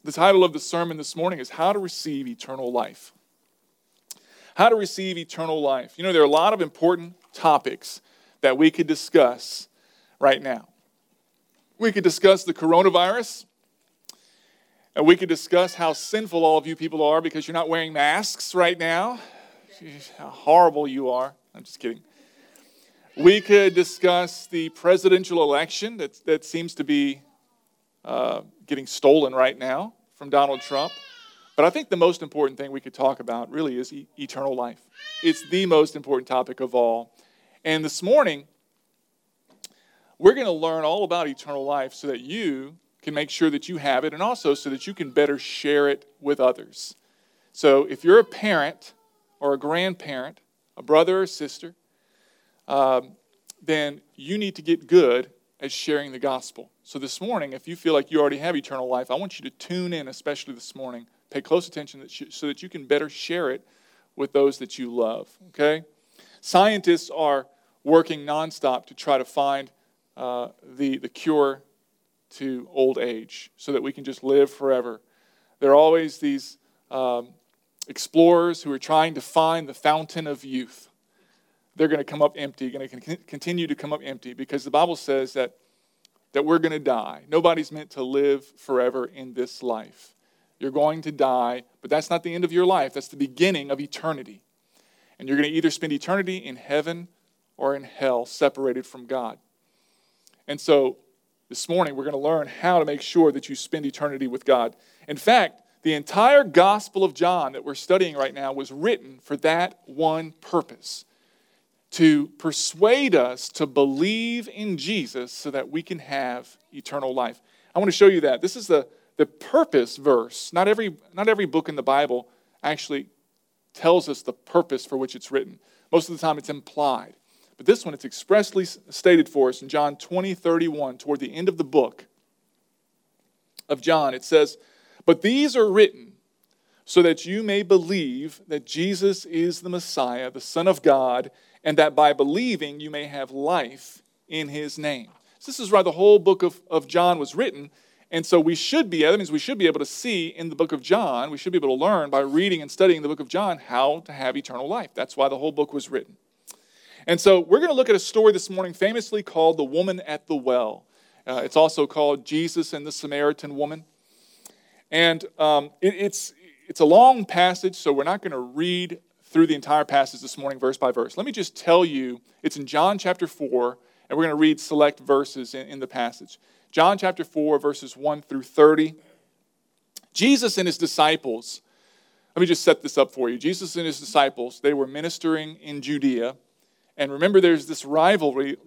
The title of the sermon this morning is How to Receive Eternal Life. How to receive eternal life. You know, there are a lot of important topics that we could discuss right now. We could discuss the coronavirus, and we could discuss how sinful all of you people are because you're not wearing masks right now. How horrible you are. I'm just kidding. We could discuss the presidential election that seems to be getting stolen right now from Donald Trump. But I think the most important thing we could talk about really is eternal life. It's the most important topic of all. And this morning, we're going to learn all about eternal life so that you can make sure that you have it and also so that you can better share it with others. So if you're a parent or a grandparent, a brother or sister, then you need to get good at sharing the gospel. So this morning, if you feel like you already have eternal life, I want you to tune in, especially this morning. Pay close attention so that you can better share it with those that you love, okay? Scientists are working nonstop to try to find the cure to old age so that we can just live forever. There are always these explorers who are trying to find the fountain of youth. They're going to come up empty, going to continue to come up empty because the Bible says that we're going to die. Nobody's meant to live forever in this life. You're going to die, but that's not the end of your life. That's the beginning of eternity. And you're going to either spend eternity in heaven or in hell, separated from God. And so this morning, we're going to learn how to make sure that you spend eternity with God. In fact, the entire Gospel of John that we're studying right now was written for that one purpose, to persuade us to believe in Jesus so that we can have eternal life. I want to show you that. This is the purpose verse. Not every book in the Bible actually tells us the purpose for which it's written. Most of the time it's implied. But this one, it's expressly stated for us in John 20:31, toward the end of the book of John. It says, "But these are written so that you may believe that Jesus is the Messiah, the Son of God, and that by believing you may have life in his name." So this is why the whole book of John was written. And so that means we should be able to see in the book of John, we should be able to learn by reading and studying the book of John how to have eternal life. That's why the whole book was written. And so we're going to look at a story this morning famously called The Woman at the Well. It's also called Jesus and the Samaritan Woman. And it's a long passage, so we're not going to read through the entire passage this morning, verse by verse. Let me just tell you, it's in John chapter 4, and we're going to read select verses in the passage. John chapter 4, verses 1 through 30. Jesus and his disciples, let me just set this up for you. Jesus and his disciples, they were ministering in Judea. And remember, there's this rivalry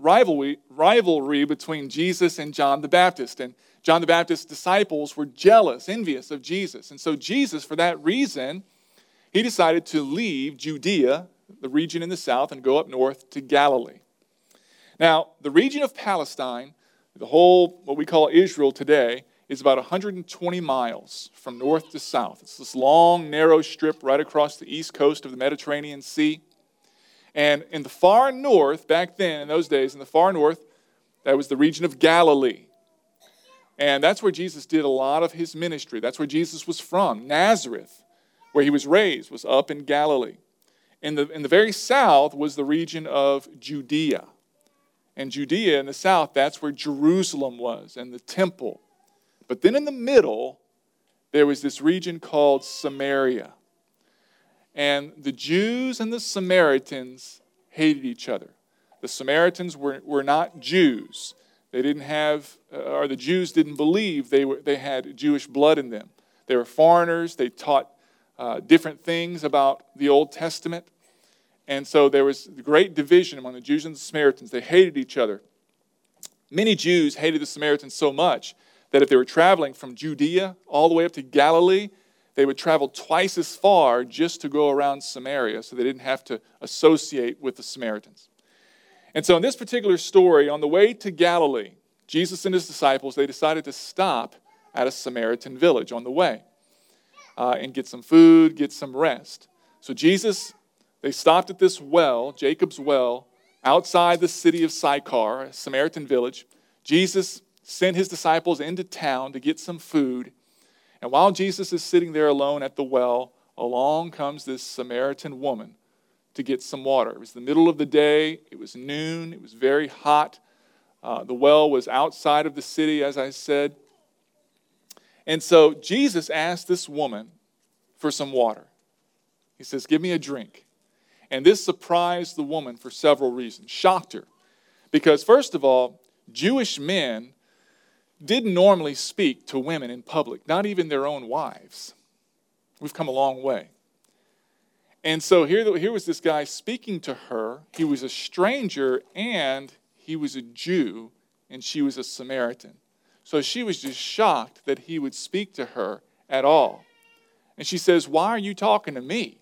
between Jesus and John the Baptist. And John the Baptist's disciples were jealous, envious of Jesus. And so Jesus, for that reason, he decided to leave Judea, the region in the south, and go up north to Galilee. Now, the region of Palestine, the whole, what we call Israel today, is about 120 miles from north to south. It's this long, narrow strip right across the east coast of the Mediterranean Sea. And in the far north, back then, in those days, in the far north, that was the region of Galilee. And that's where Jesus did a lot of his ministry. That's where Jesus was from. Nazareth, where he was raised, was up in Galilee. In the very south was the region of Judea. And Judea in the south, that's where Jerusalem was and the temple. But then in the middle, there was this region called Samaria. And the Jews and the Samaritans hated each other. The Samaritans were not Jews. They didn't have, or the Jews didn't believe they had Jewish blood in them. They were foreigners. They taught different things about the Old Testament. And so there was great division among the Jews and the Samaritans. They hated each other. Many Jews hated the Samaritans so much that if they were traveling from Judea all the way up to Galilee, they would travel twice as far just to go around Samaria, so they didn't have to associate with the Samaritans. And so in this particular story, on the way to Galilee, Jesus and his disciples, they decided to stop at a Samaritan village on the way and get some food, get some rest. So they stopped at this well, Jacob's well, outside the city of Sychar, a Samaritan village. Jesus sent his disciples into town to get some food. And while Jesus is sitting there alone at the well, along comes this Samaritan woman to get some water. It was the middle of the day. It was noon. It was very hot. The well was outside of the city, as I said. And so Jesus asked this woman for some water. He says, give me a drink. And this surprised the woman for several reasons, shocked her. Because first of all, Jewish men didn't normally speak to women in public, not even their own wives. We've come a long way. And so here was this guy speaking to her. He was a stranger and he was a Jew and she was a Samaritan. So she was just shocked that he would speak to her at all. And she says, why are you talking to me?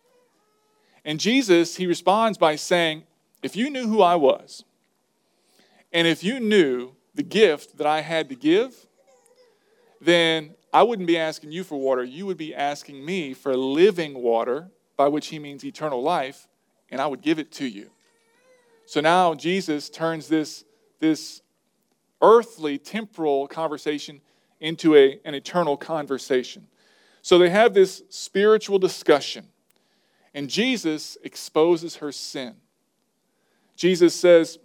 And Jesus, he responds by saying, if you knew who I was, and if you knew the gift that I had to give, then I wouldn't be asking you for water. You would be asking me for living water, by which he means eternal life, and I would give it to you. So now Jesus turns this earthly, temporal conversation into an eternal conversation. So they have this spiritual discussion, and Jesus exposes her sin. Jesus says,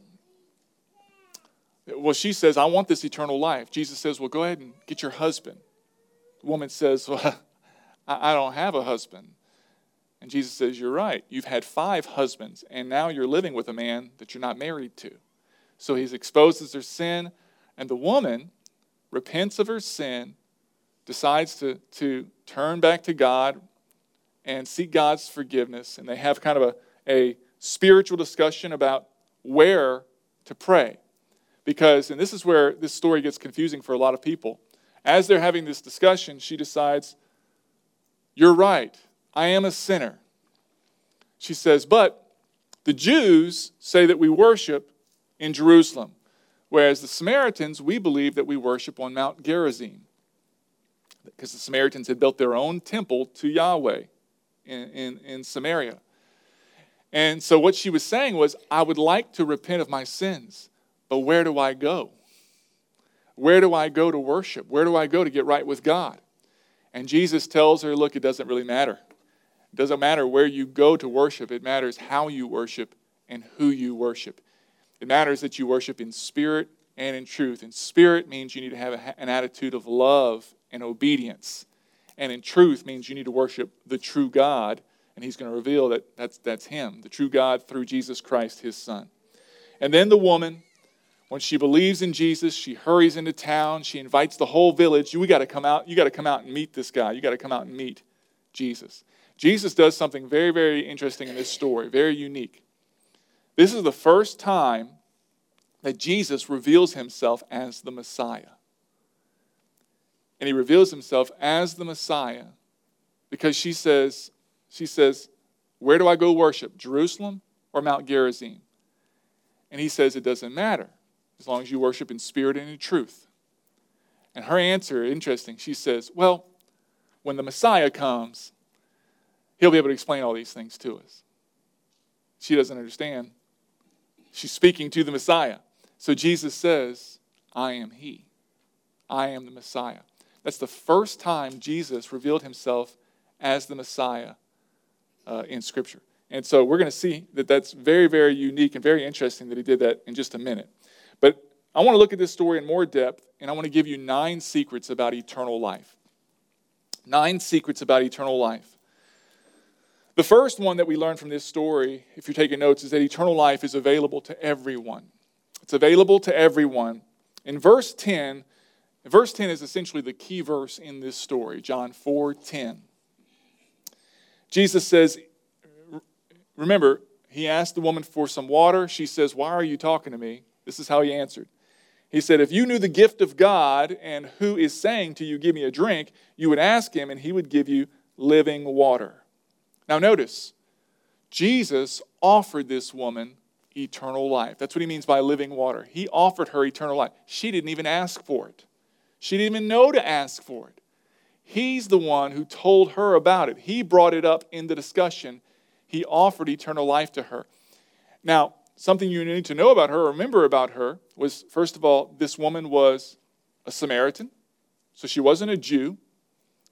well, she says, I want this eternal life. Jesus says, well, go ahead and get your husband. The woman says, well, I don't have a husband. And Jesus says, you're right. You've had 5 husbands, and now you're living with a man that you're not married to. So he exposes her sin, and the woman repents of her sin, decides to turn back to God and seek God's forgiveness. And they have kind of a spiritual discussion about where to pray. Because, and this is where this story gets confusing for a lot of people. As they're having this discussion, she decides, you're right, I am a sinner. She says, but the Jews say that we worship in Jerusalem, whereas the Samaritans, we believe that we worship on Mount Gerizim. Because the Samaritans had built their own temple to Yahweh in Samaria. And so what she was saying was, I would like to repent of my sins, but where do I go? Where do I go to worship? Where do I go to get right with God? And Jesus tells her, look, it doesn't really matter. It doesn't matter where you go to worship. It matters how you worship and who you worship. It matters that you worship in spirit and in truth. And spirit means you need to have an attitude of love and obedience. And in truth means you need to worship the true God. And he's going to reveal that that's him, the true God through Jesus Christ, his son. And then the woman, when she believes in Jesus, she hurries into town. She invites the whole village. You got to come out. You got to come out and meet this guy. You got to come out and meet Jesus. Jesus does something very, very interesting in this story, very unique. This is the first time that Jesus reveals himself as the Messiah. And he reveals himself as the Messiah because she says, where do I go worship, Jerusalem or Mount Gerizim? And he says, it doesn't matter as long as you worship in spirit and in truth. And her answer, interesting, she says, well, when the Messiah comes, he'll be able to explain all these things to us. She doesn't understand. She's speaking to the Messiah. So Jesus says, I am he. I am the Messiah. That's the first time Jesus revealed himself as the Messiah in Scripture. And so we're going to see that that's very, very unique and very interesting that he did that in just a minute. But I want to look at this story in more depth, and I want to give you 9 secrets about eternal life. 9 secrets about eternal life. The first one that we learn from this story, if you're taking notes, is that eternal life is available to everyone. It's available to everyone. In verse 10 is essentially the key verse in this story, John 4:10. Jesus says, remember, he asked the woman for some water. She says, why are you talking to me? This is how he answered. He said, if you knew the gift of God and who is saying to you, give me a drink, you would ask him and he would give you living water. Now notice, Jesus offered this woman eternal life. That's what he means by living water. He offered her eternal life. She didn't even ask for it. She didn't even know to ask for it. He's the one who told her about it. He brought it up in the discussion. He offered eternal life to her. Now, something you need to know about her, remember about her, was, first of all, this woman was a Samaritan. So she wasn't a Jew.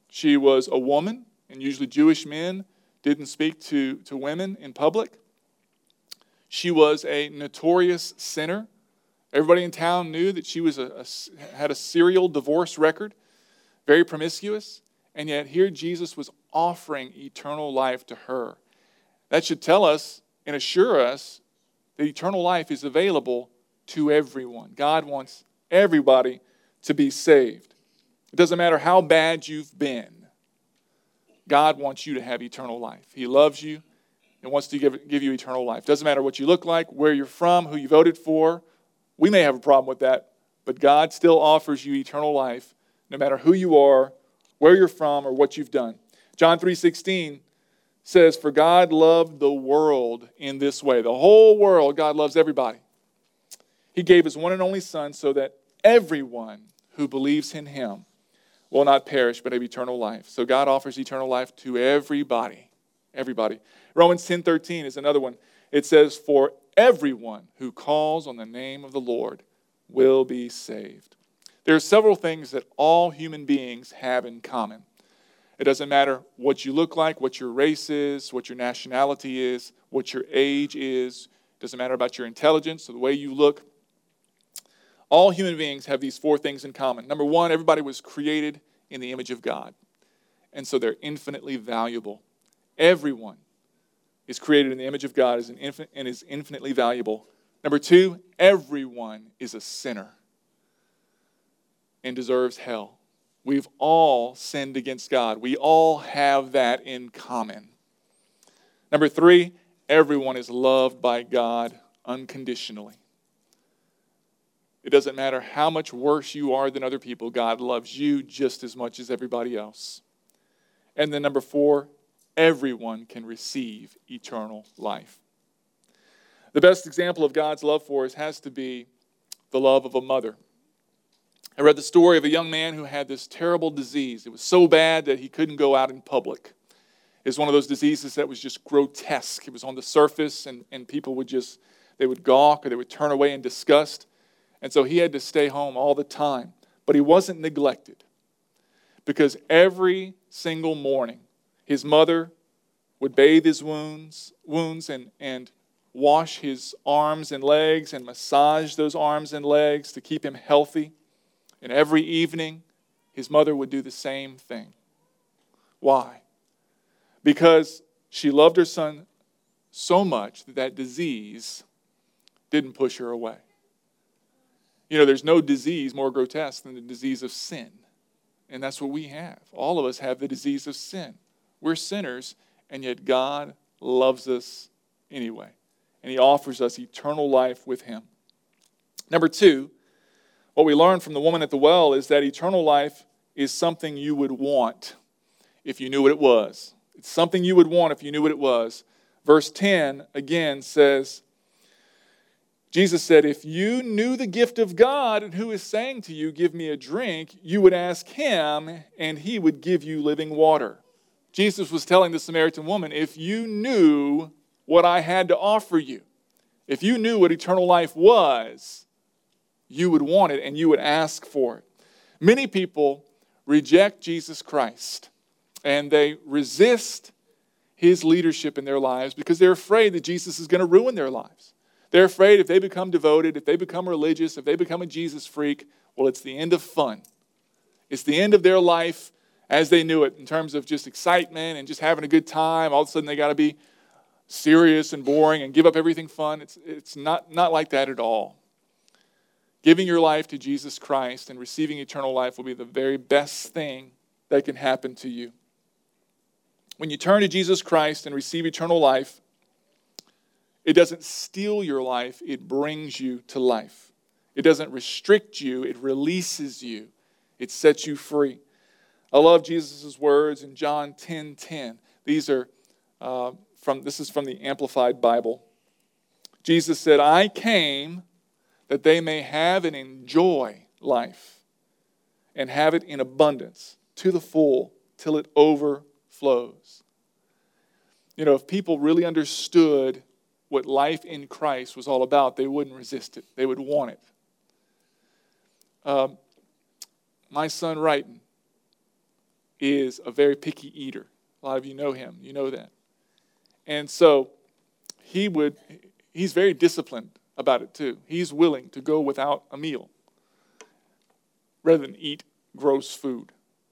She was a woman, and usually Jewish men didn't speak to women in public. She was a notorious sinner. Everybody in town knew that she was had a serial divorce record, very promiscuous, and yet here Jesus was offering eternal life to her. That should tell us and assure us that eternal life is available to everyone. God wants everybody to be saved. It doesn't matter how bad you've been. God wants you to have eternal life. He loves you and wants to give you eternal life. Doesn't matter what you look like, where you're from, who you voted for. We may have a problem with that, but God still offers you eternal life no matter who you are, where you're from, or what you've done. John 3:16 says, "For God loved the world in this way." The whole world, God loves everybody. He gave his one and only Son so that everyone who believes in him will not perish but have eternal life. So God offers eternal life to everybody. Everybody. Romans 10:13 is another one. It says, "For everyone who calls on the name of the Lord will be saved." There are several things that all human beings have in common. It doesn't matter what you look like, what your race is, what your nationality is, what your age is. It doesn't matter about your intelligence or the way you look. All human beings have these four things in common. Number one, everybody was created in the image of God, and so they're infinitely valuable. Everyone is created in the image of God and is infinitely valuable. Number two, everyone is a sinner and deserves hell. We've all sinned against God. We all have that in common. Number three, everyone is loved by God unconditionally. It doesn't matter how much worse you are than other people, God loves you just as much as everybody else. And then number four, everyone can receive eternal life. The best example of God's love for us has to be the love of a mother. I read the story of a young man who had this terrible disease. It was so bad that he couldn't go out in public. It was one of those diseases that was just grotesque. It was on the surface, and people would they would gawk or they would turn away in disgust. And so he had to stay home all the time. But he wasn't neglected, because every single morning his mother would bathe his wounds and wash his arms and legs and massage those arms and legs to keep him healthy. And every evening, his mother would do the same thing. Why? Because she loved her son so much that disease didn't push her away. You know, there's no disease more grotesque than the disease of sin. And that's what we have. All of us have the disease of sin. We're sinners, and yet God loves us anyway. And he offers us eternal life with him. Number two, what we learn from the woman at the well is that eternal life is something you would want if you knew what it was. It's something you would want if you knew what it was. Verse 10 again says, Jesus said, "If you knew the gift of God and who is saying to you, 'Give me a drink,' you would ask him and he would give you living water." Jesus was telling the Samaritan woman, if you knew what I had to offer you, if you knew what eternal life was, you would want it and you would ask for it. Many people reject Jesus Christ and they resist his leadership in their lives because they're afraid that Jesus is going to ruin their lives. They're afraid if they become devoted, if they become religious, if they become a Jesus freak, well, it's the end of fun. It's the end of their life as they knew it in terms of just excitement and just having a good time. All of a sudden they got to be serious and boring and give up everything fun. It's not like that at all. Giving your life to Jesus Christ and receiving eternal life will be the very best thing that can happen to you. When you turn to Jesus Christ and receive eternal life, it doesn't steal your life, it brings you to life. It doesn't restrict you, it releases you. It sets you free. I love Jesus' words in John 10:10. This is from the Amplified Bible. Jesus said, "I came that they may have and enjoy life and have it in abundance to the full till it overflows." You know, if people really understood what life in Christ was all about, they wouldn't resist it. They would want it. My son, Wrighton, is a very picky eater. A lot of you know him. You know that. And so he's very disciplined about it too. He's willing to go without a meal rather than eat gross food.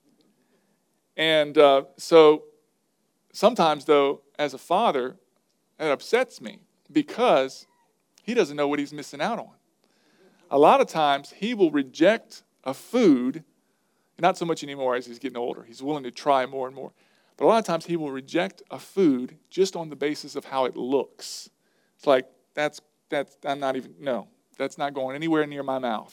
And so sometimes, though, as a father, that upsets me because he doesn't know what he's missing out on. A lot of times, he will reject a food, not so much anymore as he's getting older. He's willing to try more and more. But a lot of times, he will reject a food just on the basis of how it looks. It's like, that's that's not going anywhere near my mouth.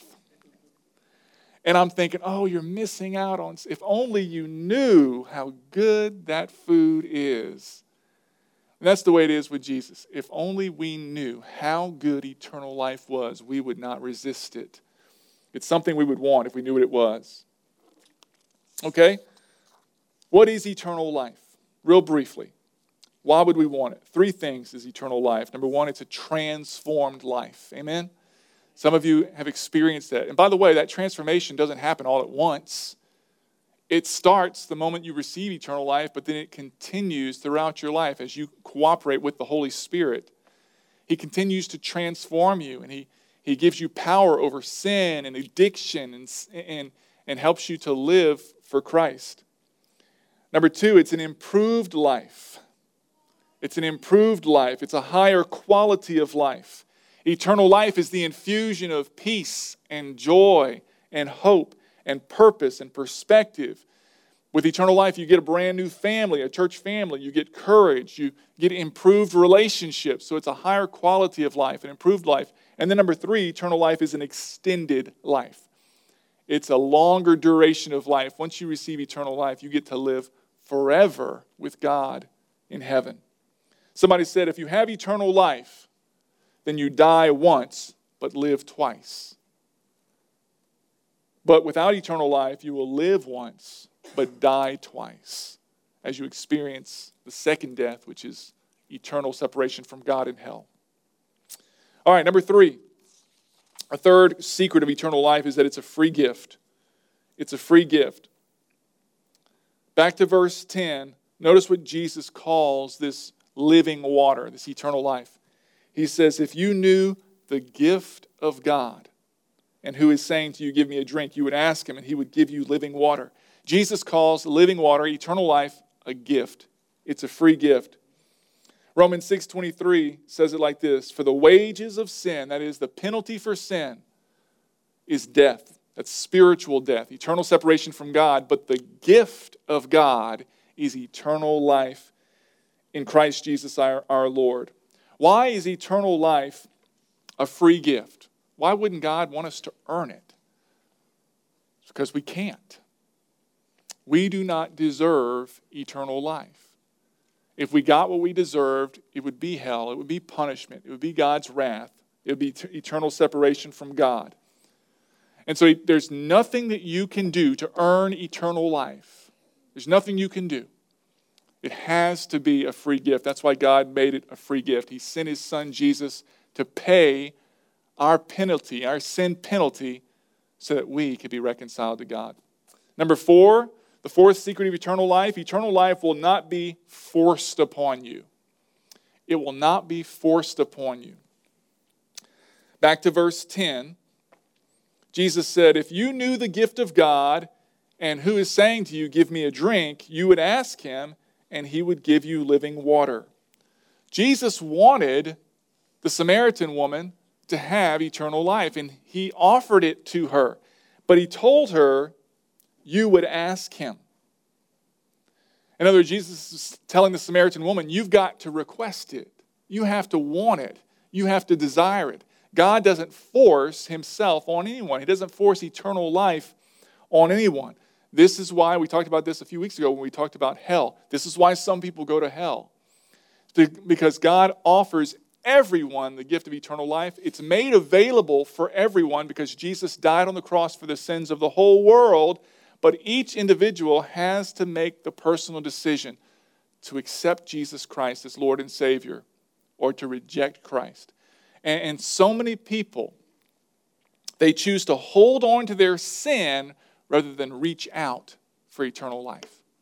And I'm thinking, oh, you're missing out on, if only you knew how good that food is. And that's the way it is with Jesus. If only we knew how good eternal life was, we would not resist it. It's something we would want if we knew what it was. Okay? What is eternal life? Real briefly. Why would we want it? 3 things is eternal life. Number 1, it's a transformed life. Amen? Some of you have experienced that. And by the way, that transformation doesn't happen all at once. It starts the moment you receive eternal life, but then it continues throughout your life as you cooperate with the Holy Spirit. He continues to transform you, and He gives you power over sin and addiction and helps you to live for Christ. Number 2, it's an improved life. It's an improved life. It's a higher quality of life. Eternal life is the infusion of peace and joy and hope and purpose and perspective. With eternal life, you get a brand new family, a church family. You get courage. You get improved relationships. So it's a higher quality of life, an improved life. And then number 3, eternal life is an extended life. It's a longer duration of life. Once you receive eternal life, you get to live forever with God in heaven. Somebody said, if you have eternal life, then you die once, but live twice. But without eternal life, you will live once, but die twice, as you experience the second death, which is eternal separation from God in hell. All right, number 3. A third secret of eternal life is that it's a free gift. It's a free gift. Back to verse 10, notice what Jesus calls this living water, this eternal life. He says, if you knew the gift of God and who is saying to you, give me a drink, you would ask him and he would give you living water. Jesus calls living water, eternal life, a gift. It's a free gift. Romans 6:23 says it like this, for the wages of sin, that is the penalty for sin, is death. That's spiritual death, eternal separation from God. But the gift of God is eternal life in Christ Jesus our Lord. Why is eternal life a free gift? Why wouldn't God want us to earn it? It's because we can't. We do not deserve eternal life. If we got what we deserved, it would be hell. It would be punishment. It would be God's wrath. It would be eternal separation from God. And so there's nothing that you can do to earn eternal life. There's nothing you can do. It has to be a free gift. That's why God made it a free gift. He sent His Son Jesus to pay our penalty, our sin penalty, so that we could be reconciled to God. Number 4, the fourth secret of eternal life will not be forced upon you. It will not be forced upon you. Back to verse 10, Jesus said, if you knew the gift of God and who is saying to you, give me a drink, you would ask him and he would give you living water. Jesus wanted the Samaritan woman to have eternal life, and he offered it to her. But he told her, you would ask him. In other words, Jesus is telling the Samaritan woman, you've got to request it. You have to want it. You have to desire it. God doesn't force himself on anyone. He doesn't force eternal life on anyone. This is why we talked about this a few weeks ago when we talked about hell. This is why some people go to hell. Because God offers everyone the gift of eternal life. It's made available for everyone because Jesus died on the cross for the sins of the whole world. But each individual has to make the personal decision to accept Jesus Christ as Lord and Savior or to reject Christ. And so many people, they choose to hold on to their sin rather than reach out for eternal life.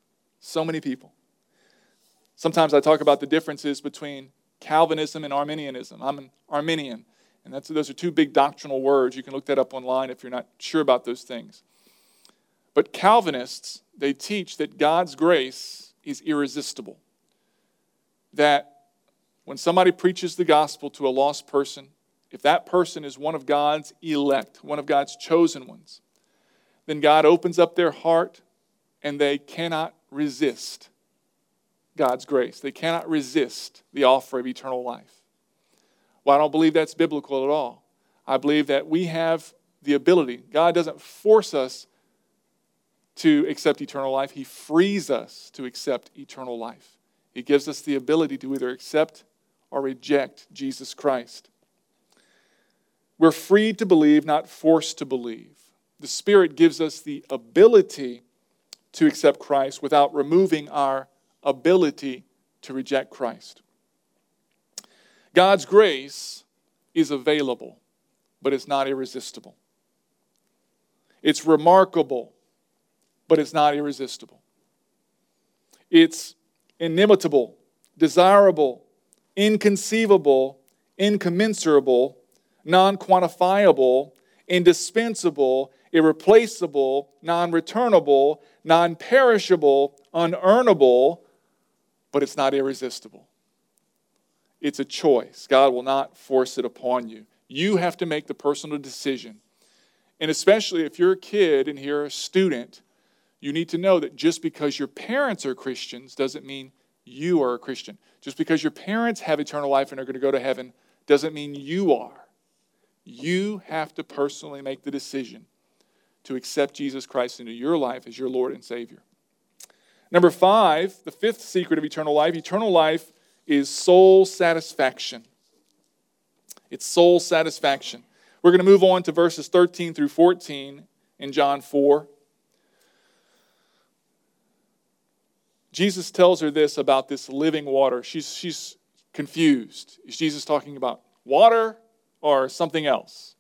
So many people. Sometimes I talk about the differences between Calvinism and Arminianism. I'm an Arminian, and those are two big doctrinal words. You can look that up online if you're not sure about those things. But Calvinists, they teach that God's grace is irresistible. That when somebody preaches the gospel to a lost person, if that person is one of God's elect, one of God's chosen ones, then God opens up their heart and they cannot resist God's grace. They cannot resist the offer of eternal life. Well, I don't believe that's biblical at all. I believe that we have the ability. God doesn't force us to accept eternal life. He frees us to accept eternal life. He gives us the ability to either accept or reject Jesus Christ. We're free to believe, not forced to believe. The Spirit gives us the ability to accept Christ without removing our ability to reject Christ. God's grace is available, but it's not irresistible. It's remarkable, but it's not irresistible. It's inimitable, desirable, inconceivable, incommensurable, non-quantifiable, indispensable, irreplaceable, non-returnable, non-perishable, unearnable, but it's not irresistible. It's a choice. God will not force it upon you. You have to make the personal decision. And especially if you're a kid and you're a student, you need to know that just because your parents are Christians doesn't mean you are a Christian. Just because your parents have eternal life and are going to go to heaven doesn't mean you are. You have to personally make the decision to accept Jesus Christ into your life as your Lord and Savior. Number 5, the fifth secret of eternal life is soul satisfaction. It's soul satisfaction. We're going to move on to verses 13 through 14 in John 4. Jesus tells her this about this living water. She's confused. Is Jesus talking about water or something else?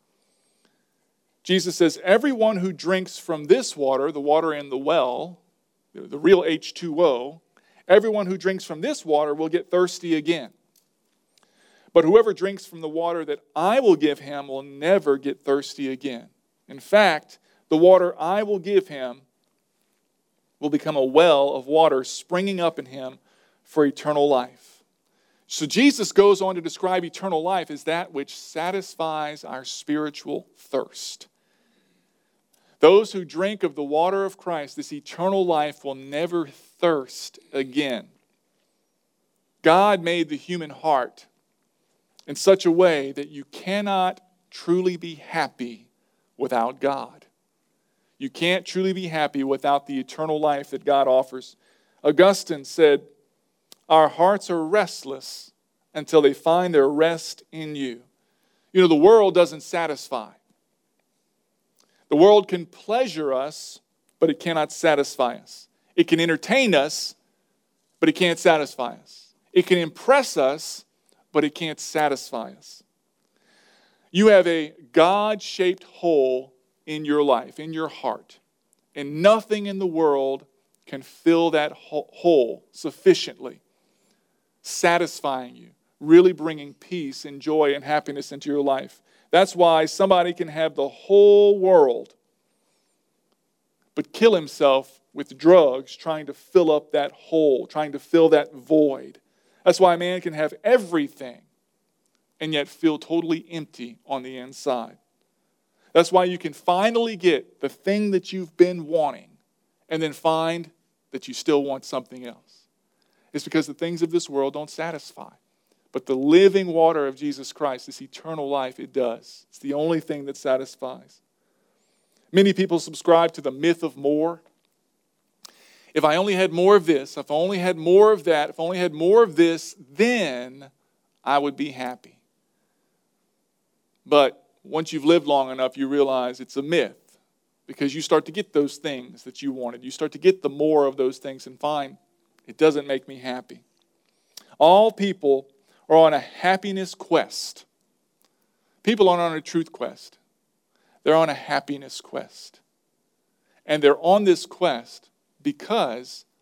Jesus says, everyone who drinks from this water, the water in the well, the real H2O, everyone who drinks from this water will get thirsty again. But whoever drinks from the water that I will give him will never get thirsty again. In fact, the water I will give him will become a well of water springing up in him for eternal life. So Jesus goes on to describe eternal life as that which satisfies our spiritual thirst. Those who drink of the water of Christ, this eternal life, will never thirst again. God made the human heart in such a way that you cannot truly be happy without God. You can't truly be happy without the eternal life that God offers. Augustine said, our hearts are restless until they find their rest in you. You know, the world doesn't satisfy. The world can pleasure us, but it cannot satisfy us. It can entertain us, but it can't satisfy us. It can impress us, but it can't satisfy us. You have a God-shaped hole in your life, in your heart, and nothing in the world can fill that hole sufficiently, satisfying you, really bringing peace and joy and happiness into your life. That's why somebody can have the whole world but kill himself with drugs trying to fill up that hole, trying to fill that void. That's why a man can have everything and yet feel totally empty on the inside. That's why you can finally get the thing that you've been wanting and then find that you still want something else. It's because the things of this world don't satisfy. But the living water of Jesus Christ, this eternal life, it does. It's the only thing that satisfies. Many people subscribe to the myth of more. If I only had more of this, if I only had more of that, if I only had more of this, then I would be happy. But once you've lived long enough, you realize it's a myth because you start to get those things that you wanted. You start to get the more of those things and find it doesn't make me happy. All people are on a happiness quest. People aren't on a truth quest. They're on a happiness quest. And they're on this quest because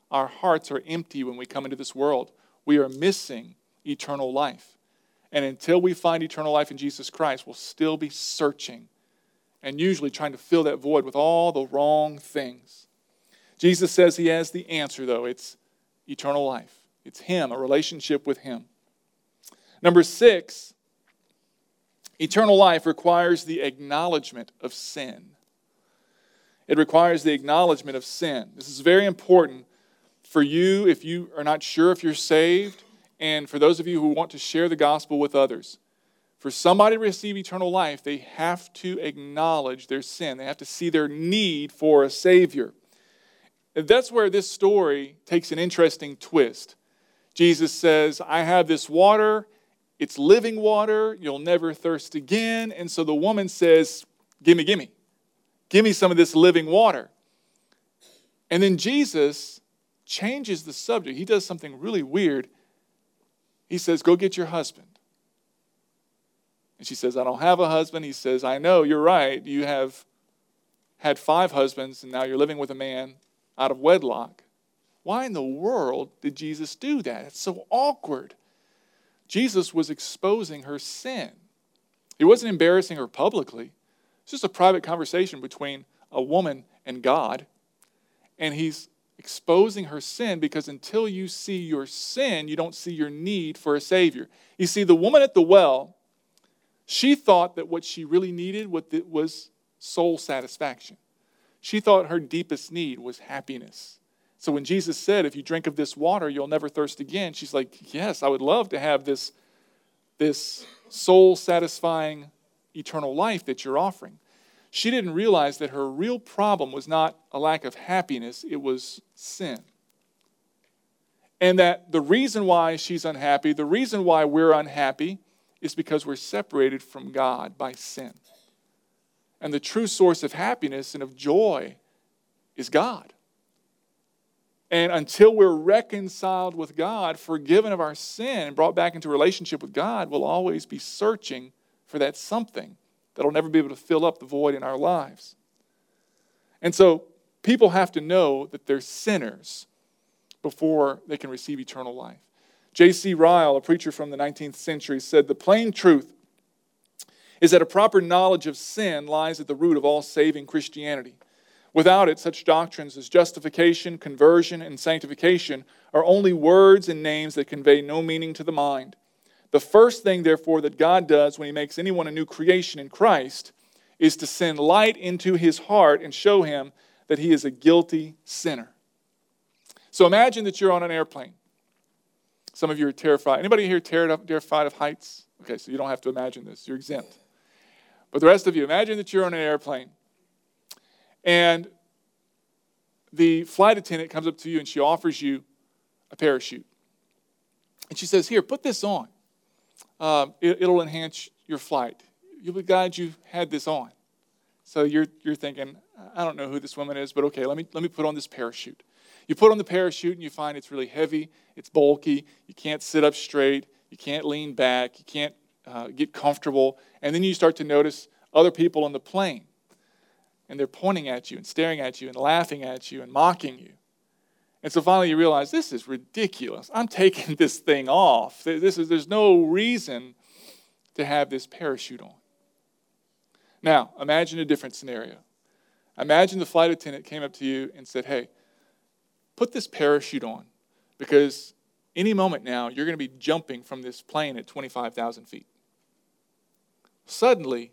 our hearts are empty when we come into this world. We are missing eternal life. And until we find eternal life in Jesus Christ, we'll still be searching and usually trying to fill that void with all the wrong things. Jesus says he has the answer, though. It's eternal life. It's him, a relationship with him. Number 6, eternal life requires the acknowledgement of sin. It requires the acknowledgement of sin. This is very important for you if you are not sure if you're saved, and for those of you who want to share the gospel with others. For somebody to receive eternal life, they have to acknowledge their sin. They have to see their need for a Savior. And that's where this story takes an interesting twist. Jesus says, I have this water. It's living water. You'll never thirst again. And so the woman says, gimme. Give me some of this living water. And then Jesus changes the subject. He does something really weird. He says, go get your husband. And she says, I don't have a husband. He says, I know, you're right. You have had 5 husbands, and now you're living with a man out of wedlock. Why in the world did Jesus do that? It's so awkward. Jesus was exposing her sin. He wasn't embarrassing her publicly. It's just a private conversation between a woman and God. And he's exposing her sin because until you see your sin, you don't see your need for a Savior. You see, the woman at the well, she thought that what she really needed was soul satisfaction. She thought her deepest need was happiness. So when Jesus said, if you drink of this water, you'll never thirst again, she's like, yes, I would love to have this soul-satisfying eternal life that you're offering. She didn't realize that her real problem was not a lack of happiness, it was sin. And that the reason why she's unhappy, the reason why we're unhappy, is because we're separated from God by sin. And the true source of happiness and of joy is God. And until we're reconciled with God, forgiven of our sin, and brought back into relationship with God, we'll always be searching for that something that'll never be able to fill up the void in our lives. And so people have to know that they're sinners before they can receive eternal life. J.C. Ryle, a preacher from the 19th century, said, the plain truth is that a proper knowledge of sin lies at the root of all saving Christianity. Without it, such doctrines as justification, conversion, and sanctification are only words and names that convey no meaning to the mind. The first thing, therefore, that God does when he makes anyone a new creation in Christ is to send light into his heart and show him that he is a guilty sinner. So imagine that you're on an airplane. Some of you are terrified. Anybody here terrified of heights? Okay, so you don't have to imagine this. You're exempt. But the rest of you, imagine that you're on an airplane. And the flight attendant comes up to you and she offers you a parachute. And she says, here, put this on. It'll enhance your flight. You'll be glad you had this on. So you're thinking, I don't know who this woman is, but okay, let me put on this parachute. You put on the parachute and you find it's really heavy, it's bulky, you can't sit up straight, you can't lean back, you can't get comfortable. And then you start to notice other people on the plane. And they're pointing at you and staring at you and laughing at you and mocking you. And so finally you realize, this is ridiculous. I'm taking this thing off. There's no reason to have this parachute on. Now, imagine a different scenario. Imagine the flight attendant came up to you and said, hey, put this parachute on because any moment now you're going to be jumping from this plane at 25,000 feet. Suddenly,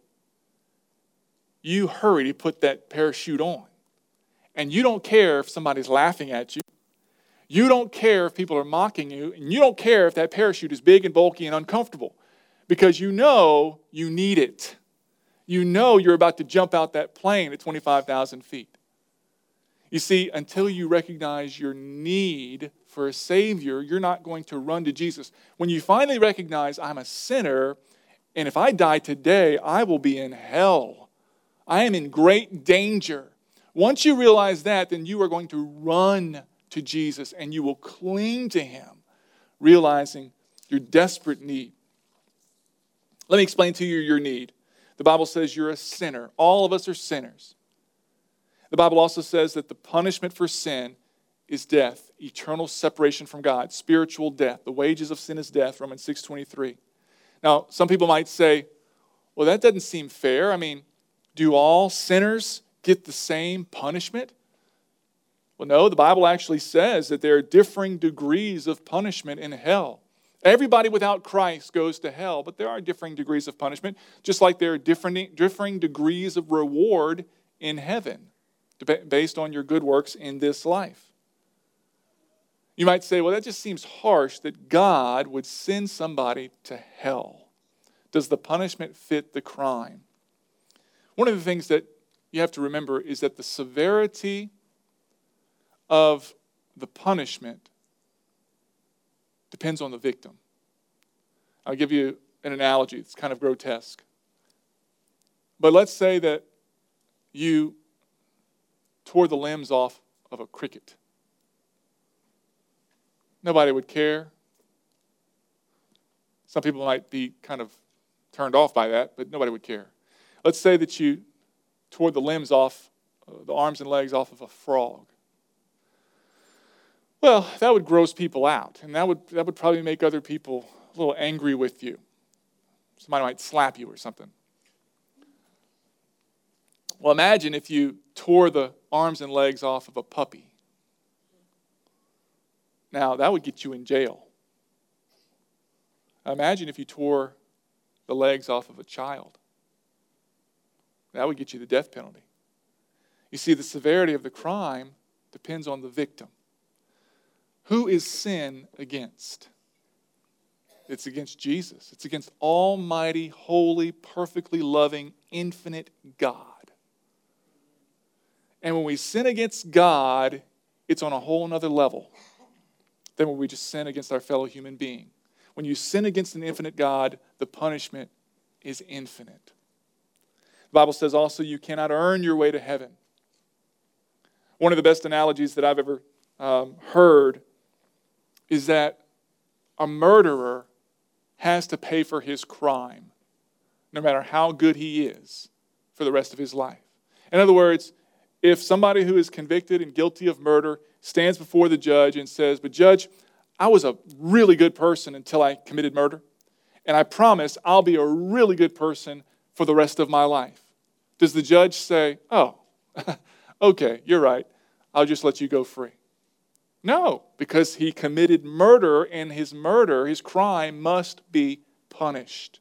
you hurry to put that parachute on. And you don't care if somebody's laughing at you. You don't care if people are mocking you. And you don't care if that parachute is big and bulky and uncomfortable. Because you know you need it. You know you're about to jump out that plane at 25,000 feet. You see, until you recognize your need for a Savior, you're not going to run to Jesus. When you finally recognize I'm a sinner, and if I die today, I will be in hell. I am in great danger. Once you realize that, then you are going to run to Jesus and you will cling to him, realizing your desperate need. Let me explain to you your need. The Bible says you're a sinner. All of us are sinners. The Bible also says that the punishment for sin is death, eternal separation from God, spiritual death. The wages of sin is death, Romans 6:23. Now, some people might say, well, that doesn't seem fair. I mean, do all sinners get the same punishment? Well, no, the Bible actually says that there are differing degrees of punishment in hell. Everybody without Christ goes to hell, but there are differing degrees of punishment, just like there are differing degrees of reward in heaven, based on your good works in this life. You might say, well, that just seems harsh that God would send somebody to hell. Does the punishment fit the crime? One of the things that you have to remember is that the severity of the punishment depends on the victim. I'll give you an analogy. It's kind of grotesque. But let's say that you tore the limbs off of a cricket. Nobody would care. Some people might be kind of turned off by that, but nobody would care. Let's say that you tore the limbs off, the arms and legs off of a frog. Well, that would gross people out, and that would probably make other people a little angry with you. Somebody might slap you or something. Well, imagine if you tore the arms and legs off of a puppy. Now, that would get you in jail. Imagine if you tore the legs off of a child. That would get you the death penalty. You see, the severity of the crime depends on the victim. Who is sin against? It's against Jesus. It's against almighty, holy, perfectly loving, infinite God. And when we sin against God, it's on a whole other level than when we just sin against our fellow human being. When you sin against an infinite God, the punishment is infinite. The Bible says also you cannot earn your way to heaven. One of the best analogies that I've ever heard is that a murderer has to pay for his crime, no matter how good he is, for the rest of his life. In other words, if somebody who is convicted and guilty of murder stands before the judge and says, but judge, I was a really good person until I committed murder, and I promise I'll be a really good person for the rest of my life. Does the judge say, oh, okay, you're right, I'll just let you go free? No, because he committed murder, and his crime must be punished.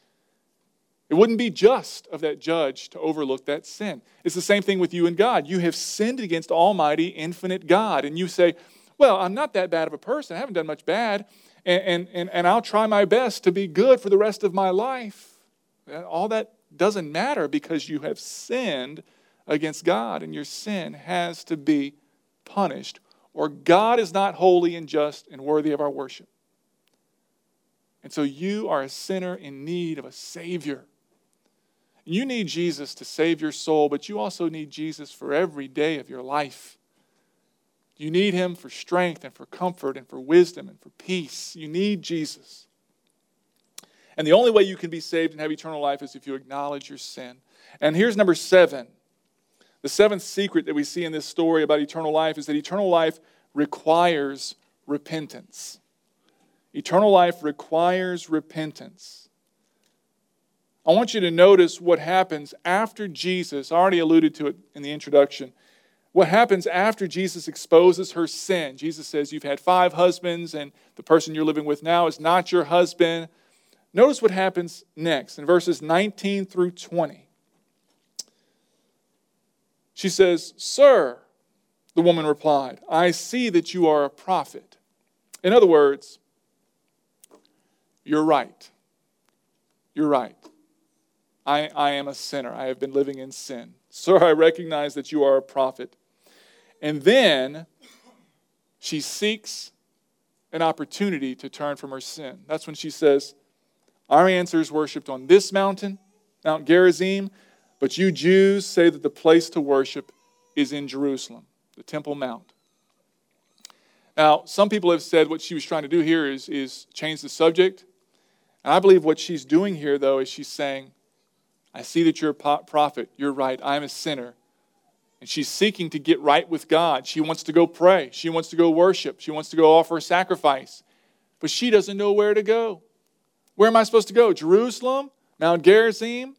It wouldn't be just of that judge to overlook that sin. It's the same thing with you and God. You have sinned against almighty, infinite God, and you say, well, I'm not that bad of a person. I haven't done much bad, and I'll try my best to be good for the rest of my life. All that doesn't matter because you have sinned against God, and your sin has to be punished, or God is not holy and just and worthy of our worship. And so you are a sinner in need of a Savior. You need Jesus to save your soul, but you also need Jesus for every day of your life. You need Him for strength and for comfort and for wisdom and for peace. You need Jesus. And the only way you can be saved and have eternal life is if you acknowledge your sin. And here's number 7. The 7th secret that we see in this story about eternal life is that eternal life requires repentance. Eternal life requires repentance. I want you to notice what happens after Jesus, I already alluded to it in the introduction, what happens after Jesus exposes her sin. Jesus says, you've had 5 husbands, and the person you're living with now is not your husband. Notice what happens next in verses 19 through 20. She says, Sir, the woman replied, I see that you are a prophet. In other words, you're right. You're right. I am a sinner. I have been living in sin. Sir, I recognize that you are a prophet. And then she seeks an opportunity to turn from her sin. That's when she says, our ancestors worshipped on this mountain, Mount Gerizim, but you Jews say that the place to worship is in Jerusalem, the Temple Mount. Now, some people have said what she was trying to do here is change the subject. And I believe what she's doing here, though, is she's saying, I see that you're a prophet. You're right. I'm a sinner. And she's seeking to get right with God. She wants to go pray. She wants to go worship. She wants to go offer a sacrifice. But she doesn't know where to go. Where am I supposed to go? Jerusalem? Mount Gerizim?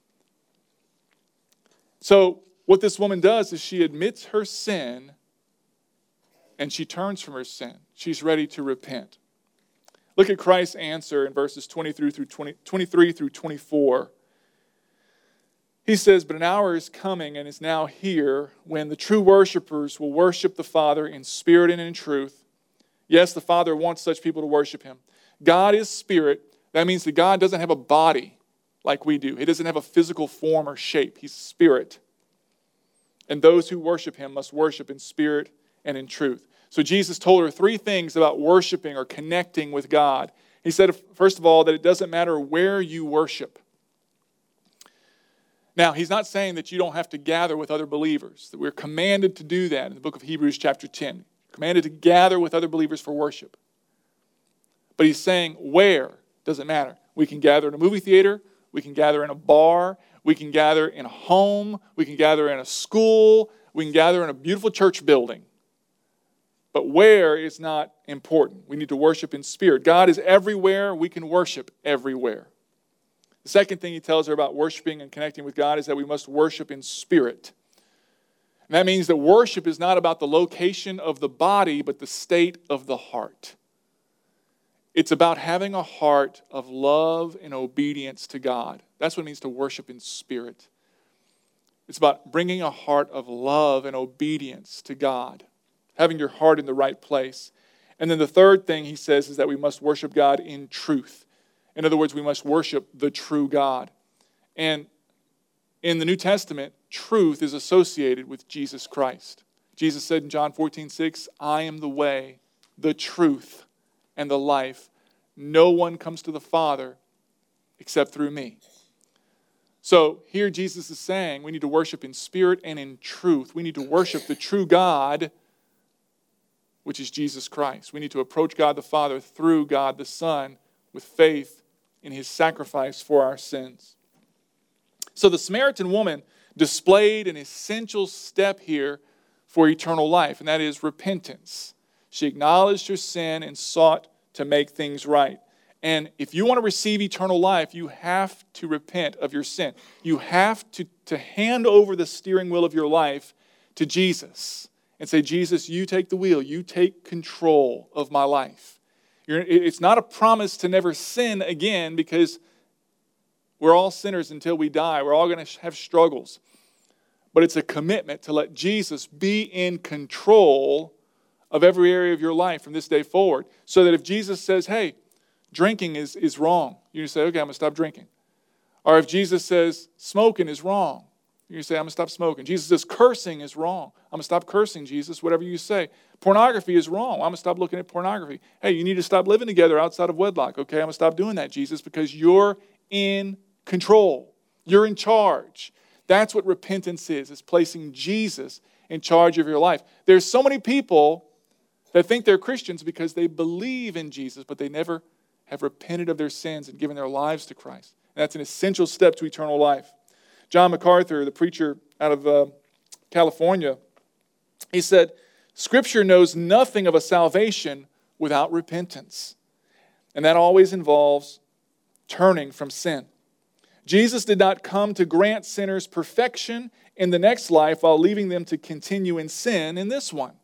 So what this woman does is she admits her sin and she turns from her sin. She's ready to repent. Look at Christ's answer in verses 23 through 24. He says, "But an hour is coming and is now here when the true worshipers will worship the Father in spirit and in truth. Yes, the Father wants such people to worship Him. God is spirit. That means that God doesn't have a body like we do. He doesn't have a physical form or shape. He's spirit. And those who worship Him must worship in spirit and in truth." So Jesus told her three things about worshiping or connecting with God. He said, first of all, that it doesn't matter where you worship. Now, He's not saying that you don't have to gather with other believers, that we're commanded to do that in the book of Hebrews chapter 10. We're commanded to gather with other believers for worship. But He's saying where doesn't matter. We can gather in a movie theater. We can gather in a bar. We can gather in a home. We can gather in a school. We can gather in a beautiful church building. But where is not important. We need to worship in spirit. God is everywhere. We can worship everywhere. The second thing He tells her about worshiping and connecting with God is that we must worship in spirit. And that means that worship is not about the location of the body, but the state of the heart. It's about having a heart of love and obedience to God. That's what it means to worship in spirit. It's about bringing a heart of love and obedience to God. Having your heart in the right place. And then the third thing He says is that we must worship God in truth. In other words, we must worship the true God. And in the New Testament, truth is associated with Jesus Christ. Jesus said in John 14:6, "I am the way, the truth, and the life. No one comes to the Father except through me." So here Jesus is saying we need to worship in spirit and in truth. We need to worship the true God, which is Jesus Christ. We need to approach God the Father through God the Son with faith in His sacrifice for our sins. So the Samaritan woman displayed an essential step here for eternal life, and that is repentance. She acknowledged her sin and sought to make things right. And if you want to receive eternal life, you have to repent of your sin. You have to hand over the steering wheel of your life to Jesus and say, "Jesus, you take the wheel. You take control of my life." It's not a promise to never sin again, because we're all sinners until we die. We're all going to have struggles. But it's a commitment to let Jesus be in control of every area of your life from this day forward. So that if Jesus says, "Hey, drinking is wrong," you say, "Okay, I'm going to stop drinking." Or if Jesus says, "Smoking is wrong," you say, "I'm going to stop smoking." Jesus says, "Cursing is wrong." "I'm going to stop cursing, Jesus," whatever you say. "Pornography is wrong." "I'm going to stop looking at pornography." "Hey, you need to stop living together outside of wedlock." "Okay, I'm going to stop doing that, Jesus, because you're in control. You're in charge." That's what repentance is. It's placing Jesus in charge of your life. There's so many people that think they're Christians because they believe in Jesus, but they never have repented of their sins and given their lives to Christ. And that's an essential step to eternal life. John MacArthur, the preacher out of California, he said, "Scripture knows nothing of a salvation without repentance. And that always involves turning from sin. Jesus did not come to grant sinners perfection in the next life while leaving them to continue in sin in this one.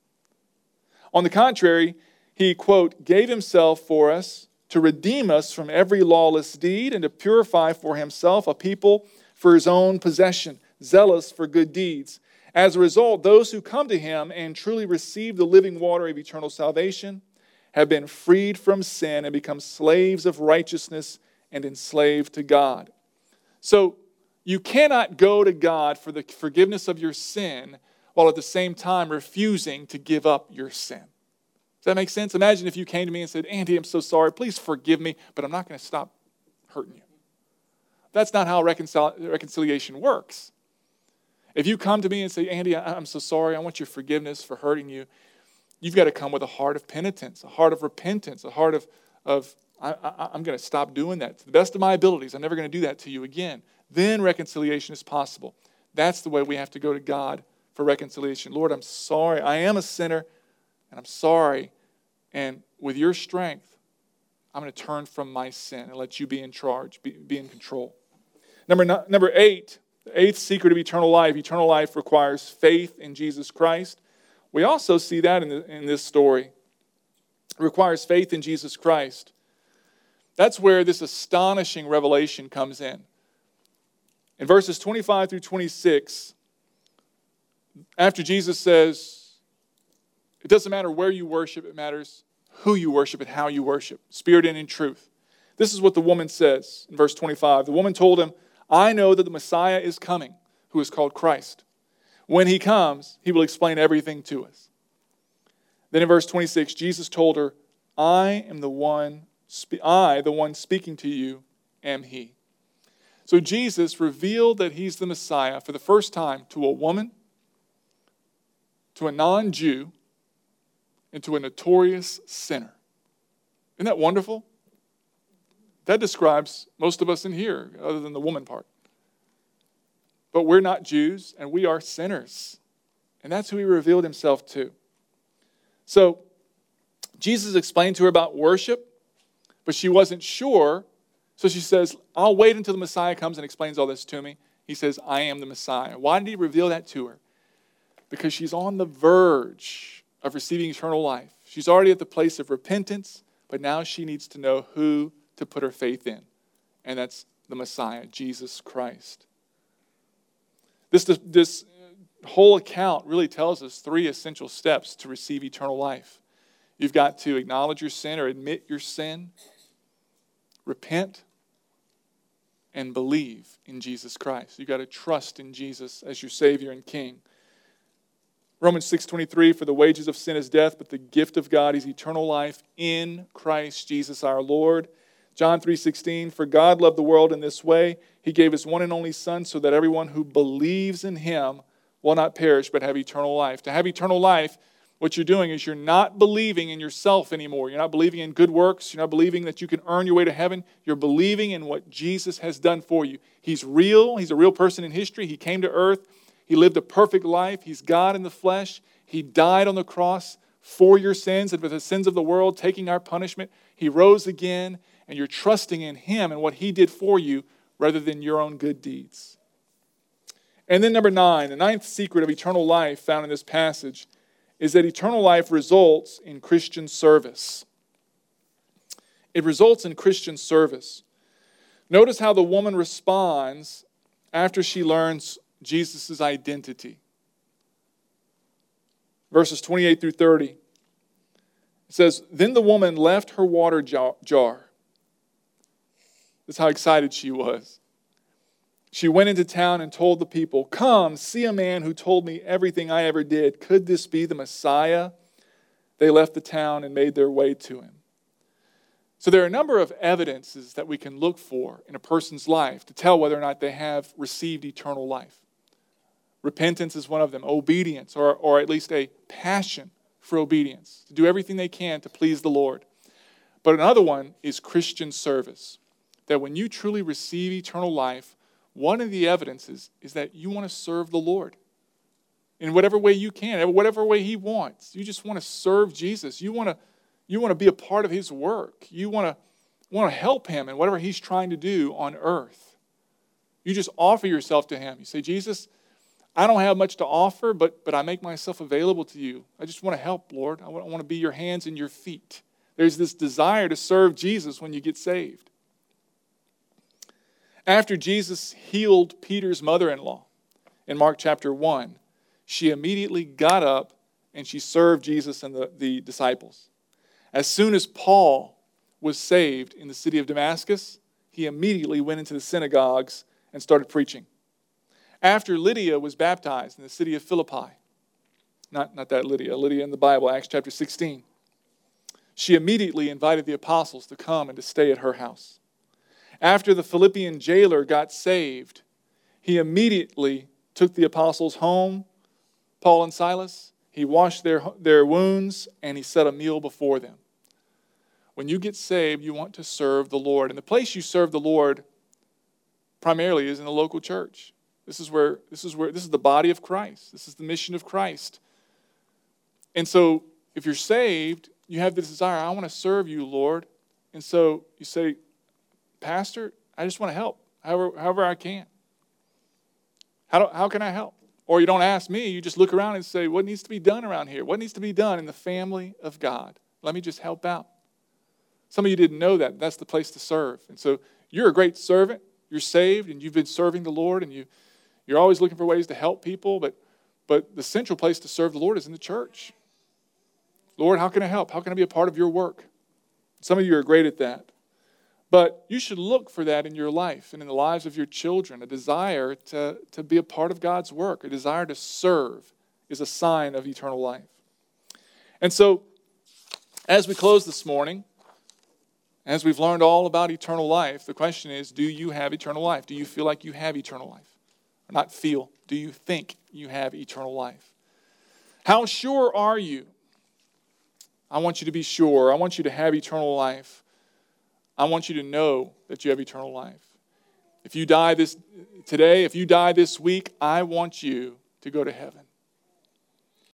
On the contrary, He, quote, "gave Himself for us to redeem us from every lawless deed and to purify for Himself a people for His own possession, zealous for good deeds. As a result, those who come to Him and truly receive the living water of eternal salvation have been freed from sin and become slaves of righteousness and enslaved to God." So you cannot go to God for the forgiveness of your sin while at the same time refusing to give up your sin. Does that make sense? Imagine if you came to me and said, "Andy, I'm so sorry. Please forgive me, but I'm not going to stop hurting you." That's not how reconciliation works. If you come to me and say, "Andy, I'm so sorry. I want your forgiveness for hurting you," you've got to come with a heart of penitence, a heart of repentance, a heart of I'm going to stop doing that. To the best of my abilities, I'm never going to do that to you again. Then reconciliation is possible. That's the way we have to go to God for reconciliation. Lord, I'm sorry. I am a sinner, and I'm sorry. And with your strength, I'm going to turn from my sin and let you be in charge, be in control. Number 8, the 8th secret of eternal life. Eternal life requires faith in Jesus Christ. We also see that in this story. It requires faith in Jesus Christ. That's where this astonishing revelation comes in. In verses 25 through 26, after Jesus says, it doesn't matter where you worship, it matters who you worship and how you worship, spirit and in truth. This is what the woman says in verse 25. The woman told him, I know that the Messiah is coming, who is called Christ. When he comes, he will explain everything to us. Then in verse 26, Jesus told her, the one speaking to you, am he. So Jesus revealed that he's the Messiah for the first time to a woman, to a non-Jew, and to a notorious sinner. Isn't that wonderful? That describes most of us in here, other than the woman part. But we're not Jews, and we are sinners. And that's who he revealed himself to. So, Jesus explained to her about worship, but she wasn't sure. So she says, I'll wait until the Messiah comes and explains all this to me. He says, I am the Messiah. Why did he reveal that to her? Because she's on the verge of receiving eternal life. She's already at the place of repentance, but now she needs to know who to put her faith in. And that's the Messiah, Jesus Christ. This whole account really tells us 3 essential steps to receive eternal life. You've got to acknowledge your sin or admit your sin, repent, and believe in Jesus Christ. You've got to trust in Jesus as your Savior and King. Romans 6:23, for the wages of sin is death, but the gift of God is eternal life in Christ Jesus our Lord. John 3:16, for God loved the world in this way. He gave his one and only Son so that everyone who believes in him will not perish but have eternal life. To have eternal life, what you're doing is you're not believing in yourself anymore. You're not believing in good works. You're not believing that you can earn your way to heaven. You're believing in what Jesus has done for you. He's real. He's a real person in history. He came to earth. He lived a perfect life. He's God in the flesh. He died on the cross for your sins and for the sins of the world, taking our punishment. He rose again, and you're trusting in him and what he did for you rather than your own good deeds. And then number 9, the 9th secret of eternal life found in this passage is that eternal life results in Christian service. It results in Christian service. Notice how the woman responds after she learns Jesus' identity. Verses 28 through 30. It says, then the woman left her water jar. That's how excited she was. She went into town and told the people, come, see a man who told me everything I ever did. Could this be the Messiah? They left the town and made their way to him. So there are a number of evidences that we can look for in a person's life to tell whether or not they have received eternal life. Repentance is one of them. Obedience, or at least a passion for obedience, to do everything they can to please the Lord. But another one is Christian service. That when you truly receive eternal life, one of the evidences is that you want to serve the Lord in whatever way you can, whatever way he wants. You just want to serve Jesus. You want to be a part of his work. You want to help him in whatever he's trying to do on earth. You just offer yourself to him. You say, Jesus, I don't have much to offer, but I make myself available to you. I just want to help, Lord. I want to be your hands and your feet. There's this desire to serve Jesus when you get saved. After Jesus healed Peter's mother-in-law in Mark chapter 1, she immediately got up and she served Jesus and the disciples. As soon as Paul was saved in the city of Damascus, he immediately went into the synagogues and started preaching. After Lydia was baptized in the city of Philippi, not that Lydia in the Bible, Acts chapter 16, she immediately invited the apostles to come and to stay at her house. After the Philippian jailer got saved, he immediately took the apostles home, Paul and Silas. He washed their wounds, and he set a meal before them. When you get saved, you want to serve the Lord. And the place you serve the Lord primarily is in the local church. This is the body of Christ. This is the mission of Christ. And so if you're saved, you have this desire, I want to serve you, Lord. And so you say, Pastor, I just want to help however I can. How can I help? Or you don't ask me, you just look around and say, what needs to be done around here? What needs to be done in the family of God? Let me just help out. Some of you didn't know that. That's the place to serve. And so you're a great servant. You're saved, and you've been serving the Lord, and you're always looking for ways to help people, but the central place to serve the Lord is in the church. Lord, how can I help? How can I be a part of your work? Some of you are great at that. But you should look for that in your life and in the lives of your children. A desire to be a part of God's work, a desire to serve is a sign of eternal life. And so, as we close this morning, as we've learned all about eternal life, the question is, do you have eternal life? Do you feel like you have eternal life? Or not feel, do you think you have eternal life? How sure are you? I want you to be sure. I want you to have eternal life. I want you to know that you have eternal life. If you die this week, I want you to go to heaven.